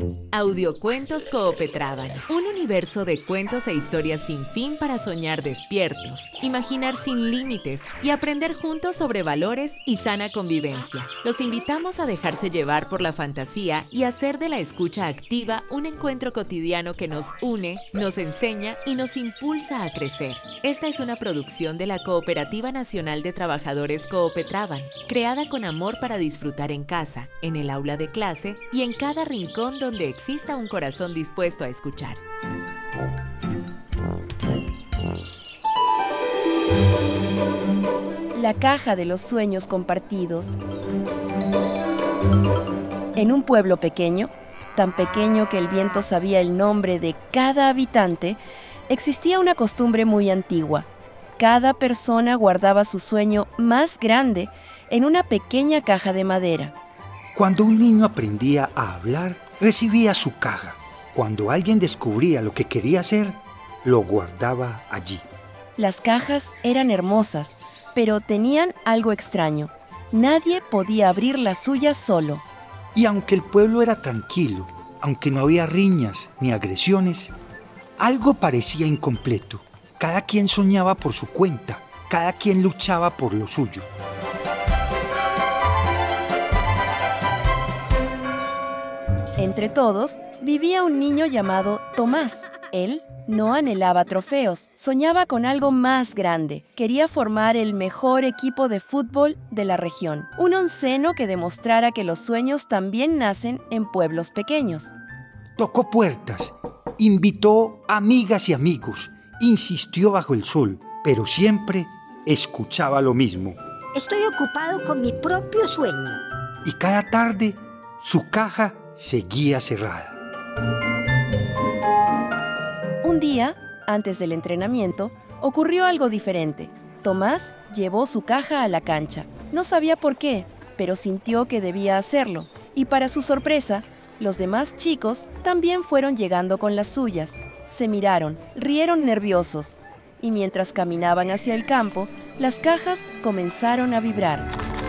Audiocuentos Coopetraban, un universo de cuentos e historias sin fin para soñar despiertos, imaginar sin límites y aprender juntos sobre valores y sana convivencia. Los invitamos a dejarse llevar por la fantasía y hacer de la escucha activa un encuentro cotidiano que nos une, nos enseña y nos impulsa a crecer. Esta es una producción de la Cooperativa Nacional de Trabajadores Coopetraban, creada con amor para disfrutar en casa, en el aula de clase y en cada rincón donde exista un corazón dispuesto a escuchar. La caja de los sueños compartidos. En un pueblo pequeño, tan pequeño que el viento sabía el nombre de cada habitante, existía una costumbre muy antigua. Cada persona guardaba su sueño más grande en una pequeña caja de madera. Cuando un niño aprendía a hablar, recibía su caja. Cuando alguien descubría lo que quería hacer, lo guardaba allí. Las cajas eran hermosas, pero tenían algo extraño. Nadie podía abrir las suyas solo. Y aunque el pueblo era tranquilo, aunque no había riñas ni agresiones, algo parecía incompleto. Cada quien soñaba por su cuenta, cada quien luchaba por lo suyo. Entre todos, vivía un niño llamado Tomás. Él no anhelaba trofeos, soñaba con algo más grande. Quería formar el mejor equipo de fútbol de la región. Un onceno que demostrara que los sueños también nacen en pueblos pequeños. Tocó puertas, invitó amigas y amigos, insistió bajo el sol, pero siempre escuchaba lo mismo. Estoy ocupado con mi propio sueño. Y cada tarde, su caja seguía cerrada. Un día, antes del entrenamiento, ocurrió algo diferente. Tomás llevó su caja a la cancha. No sabía por qué, pero sintió que debía hacerlo. Y para su sorpresa, los demás chicos también fueron llegando con las suyas. Se miraron, rieron nerviosos. Y mientras caminaban hacia el campo, las cajas comenzaron a vibrar.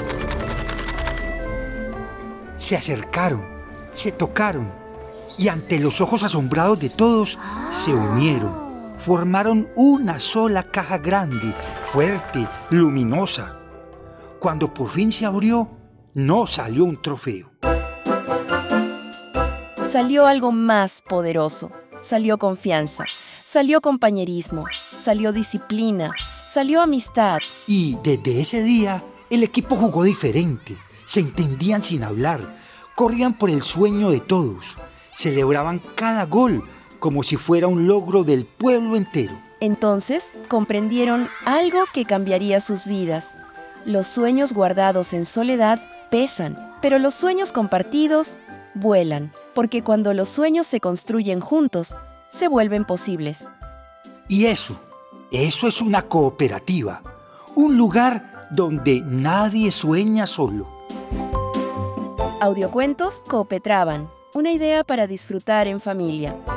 Se acercaron, se tocaron y ante los ojos asombrados de todos se unieron. Formaron una sola caja grande, fuerte, luminosa. Cuando por fin se abrió, no salió un trofeo. Salió algo más poderoso. Salió confianza, salió compañerismo, salió disciplina, salió amistad. Y desde ese día, el equipo jugó diferente. Se entendían sin hablar, corrían por el sueño de todos, celebraban cada gol como si fuera un logro del pueblo entero. Entonces comprendieron algo que cambiaría sus vidas. Los sueños guardados en soledad pesan, pero los sueños compartidos vuelan, porque cuando los sueños se construyen juntos, se vuelven posibles. Y eso es una cooperativa, un lugar donde nadie sueña solo. Audiocuentos Coopetraban, una idea para disfrutar en familia.